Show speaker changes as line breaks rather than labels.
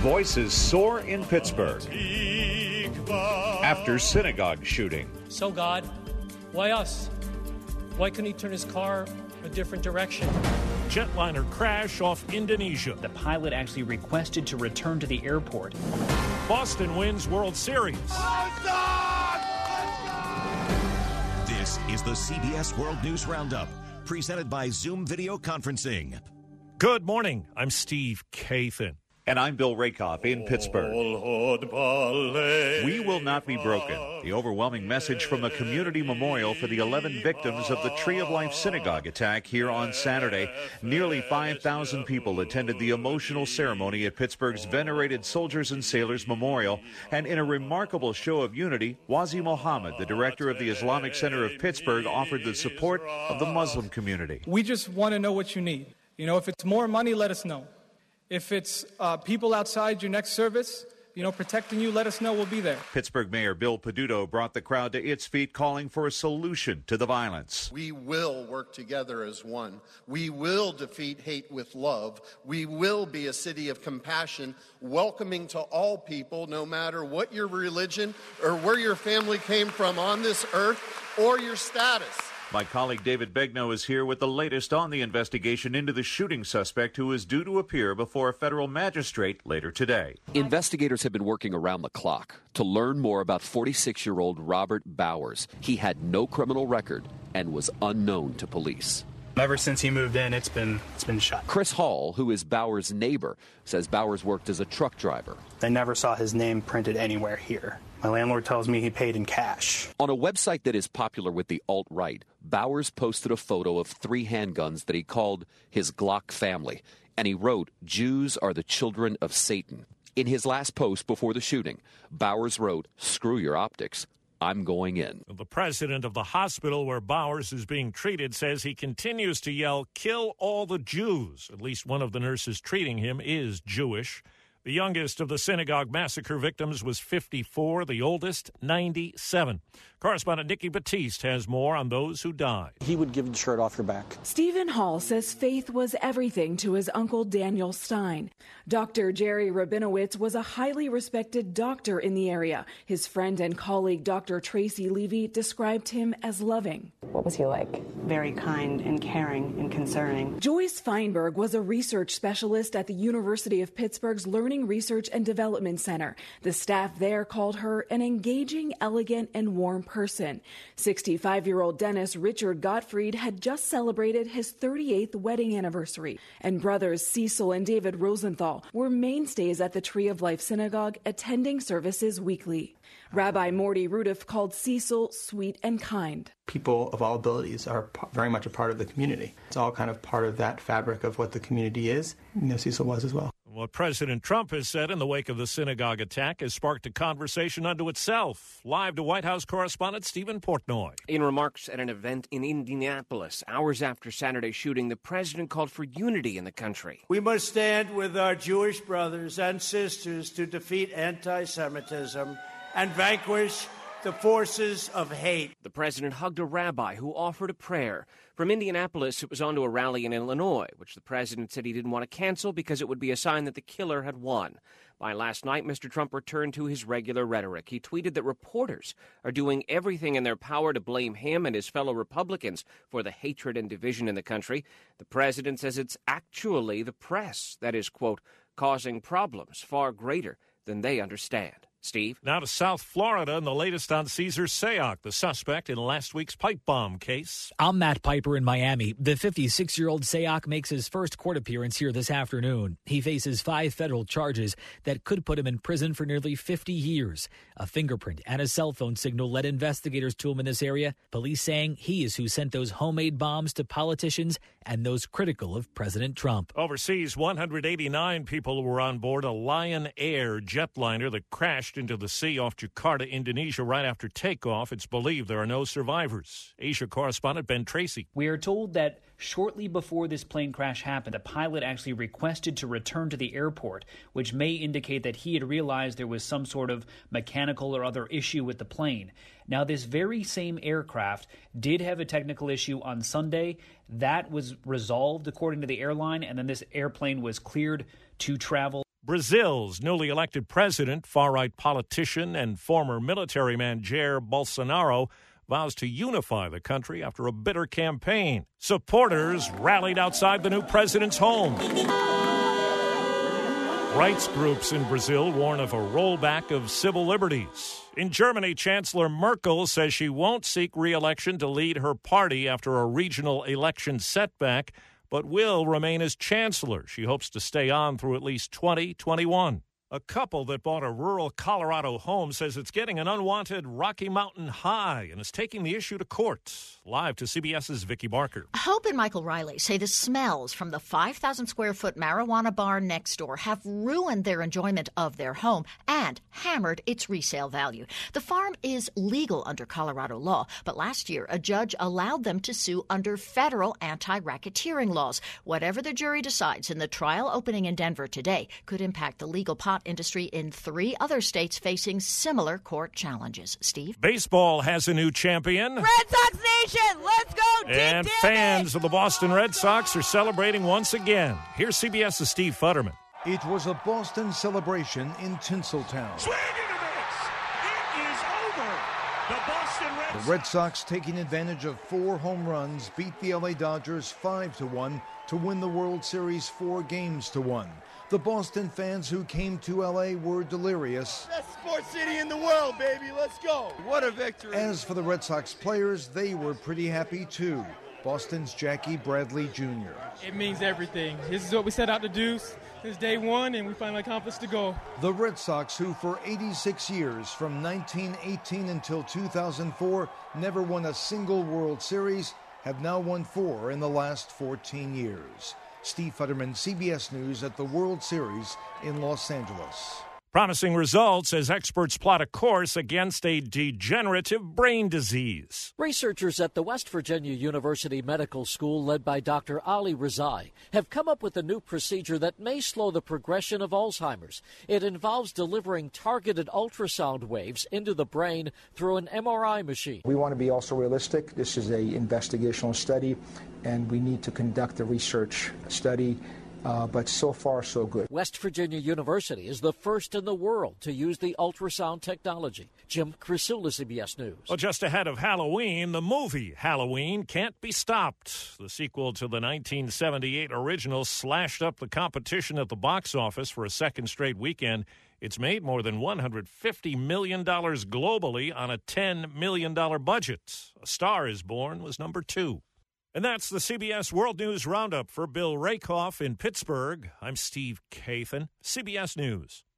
Voices soar in Pittsburgh after synagogue shooting.
So God, why us? Why couldn't he turn his car a different direction?
Jetliner crash off Indonesia.
The pilot actually requested to return to the airport.
Boston wins World Series.
This is the CBS World News Roundup, presented by Zoom Video Conferencing.
Good morning. I'm Steve Kathan.
And I'm Bill Rakoff in Pittsburgh. We will not be broken. The overwhelming message from a community memorial for the 11 victims of the Tree of Life synagogue attack here on Saturday. Nearly 5,000 people attended the emotional ceremony at Pittsburgh's venerated Soldiers and Sailors Memorial. And in a remarkable show of unity, Wazi Mohammed, the director of the Islamic Center of Pittsburgh, offered the support of the Muslim community.
We just want to know what you need. You know, if it's more money, let us know. If it's people outside your next service, protecting you, let us know. We'll be there.
Pittsburgh Mayor Bill Peduto brought the crowd to its feet, calling for a solution to the violence.
We will work together as one. We will defeat hate with love. We will be a city of compassion, welcoming to all people, no matter what your religion or where your family came from on this earth or your status.
My colleague David Begnaud is here with the latest on the investigation into the shooting suspect who is due to appear before a federal magistrate later today.
Investigators have been working around the clock to learn more about 46-year-old Robert Bowers. He had no criminal record and was unknown to police.
Ever since he moved in, it's been shut.
Chris Hall, who is Bowers' neighbor, says Bowers worked as a truck driver.
I never saw his name printed anywhere here. My landlord tells me he paid in cash.
On a website that is popular with the alt-right, Bowers posted a photo of 3 handguns that he called his Glock family, and he wrote, "Jews are the children of Satan." In his last post before the shooting, Bowers wrote, "Screw your optics. I'm going in."
The president of the hospital where Bowers is being treated says he continues to yell, "Kill all the Jews." At least one of the nurses treating him is Jewish. The youngest of the synagogue massacre victims was 54, the oldest 97. Correspondent Nikki Batiste has more on those who died.
He would give the shirt off your back.
Stephen Hall says faith was everything to his uncle Daniel Stein. Dr. Jerry Rabinowitz was a highly respected doctor in the area. His friend and colleague Dr. Tracy Levy described him as loving.
What was he like? Very kind and caring and concerning.
Joyce Feinberg was a research specialist at the University of Pittsburgh's Learning Research and Development Center. The staff there called her an engaging, elegant, and warm person. 65-year-old Dennis Richard Gottfried had just celebrated his 38th wedding anniversary, and brothers Cecil and David Rosenthal were mainstays at the Tree of Life Synagogue, attending services weekly. Rabbi Morty Rudolph called Cecil sweet and kind.
People of all abilities are very much a part of the community. It's all kind of part of that fabric of what the community is. Cecil was as well.
What President Trump has said in the wake of the synagogue attack has sparked a conversation unto itself. Live to White House correspondent Stephen Portnoy.
In remarks at an event in Indianapolis, hours after Saturday's shooting, the president called for unity in the country.
We must stand with our Jewish brothers and sisters to defeat anti-Semitism and vanquish the forces of hate.
The president hugged a rabbi who offered a prayer. From Indianapolis, it was on to a rally in Illinois, which the president said he didn't want to cancel because it would be a sign that the killer had won. By last night, Mr. Trump returned to his regular rhetoric. He tweeted that reporters are doing everything in their power to blame him and his fellow Republicans for the hatred and division in the country. The president says it's actually the press that is, quote, causing problems far greater than they understand. Steve?
Now to South Florida and the latest on Cesar Sayoc, the suspect in last week's pipe bomb case.
I'm Matt Piper in Miami. The 56-year-old Sayoc makes his first court appearance here this afternoon. He faces 5 federal charges that could put him in prison for nearly 50 years. A fingerprint and a cell phone signal led investigators to him in this area. Police saying he is who sent those homemade bombs to politicians and those critical of President Trump.
Overseas, 189 people were on board a Lion Air jetliner that crashed into the sea off Jakarta, Indonesia, right after takeoff. It's believed there are no survivors. Asia correspondent Ben Tracy.
We are told that shortly before this plane crash happened, the pilot actually requested to return to the airport, which may indicate that he had realized there was some sort of mechanical or other issue with the plane. Now, this very same aircraft did have a technical issue on Sunday. That was resolved, according to the airline, and then this airplane was cleared to travel.
Brazil's newly elected president, far-right politician and former military man Jair Bolsonaro, vows to unify the country after a bitter campaign. Supporters rallied outside the new president's home. Rights groups in Brazil warn of a rollback of civil liberties. In Germany, Chancellor Merkel says she won't seek re-election to lead her party after a regional election setback, but will remain as chancellor. She hopes to stay on through at least 2021. A couple that bought a rural Colorado home says it's getting an unwanted Rocky Mountain high and is taking the issue to court. Live to CBS's Vicki Barker.
Hope and Michael Riley say the smells from the 5,000-square-foot marijuana bar next door have ruined their enjoyment of their home and hammered its resale value. The farm is legal under Colorado law, but last year a judge allowed them to sue under federal anti-racketeering laws. Whatever the jury decides in the trial opening in Denver today could impact the legal pot industry in 3 other states facing similar court challenges. Steve?
Baseball has a new champion.
Red Sox Nation, let's go!
And fans of the Boston Red Sox are celebrating once again. Here's CBS's Steve Futterman.
It was a Boston celebration in Tinseltown.
Swing and a miss! It is over! The Boston Red Sox.
The Red Sox, taking advantage of 4 home runs, beat the LA Dodgers 5-1 to win the World Series 4-1. The Boston fans who came to LA were delirious.
Best sports city in the world, baby. Let's go. What a victory.
As for the Red Sox players, they were pretty happy too. Boston's Jackie Bradley Jr.
It means everything. This is what we set out to do since day one, and we finally accomplished the goal.
The Red Sox, who for 86 years, from 1918 until 2004, never won a single World Series, have now won 4 in the last 14 years. Steve Futterman, CBS News at the World Series in Los Angeles.
Promising results as experts plot a course against a degenerative brain disease.
Researchers at the West Virginia University Medical School, led by Dr. Ali Rezai, have come up with a new procedure that may slow the progression of Alzheimer's. It involves delivering targeted ultrasound waves into the brain through an MRI machine.
We want to be also realistic. This is an investigational study, and we need to conduct a research study. But so far, so good.
West Virginia University is the first in the world to use the ultrasound technology. Jim Crisula, CBS News.
Well, just ahead of Halloween, the movie Halloween Can't Be Stopped. The sequel to the 1978 original slashed up the competition at the box office for a second straight weekend. It's made more than $150 million globally on a $10 million budget. A Star is Born was number 2. And that's the CBS World News Roundup. For Bill Rakoff in Pittsburgh, I'm Steve Kathan, CBS News.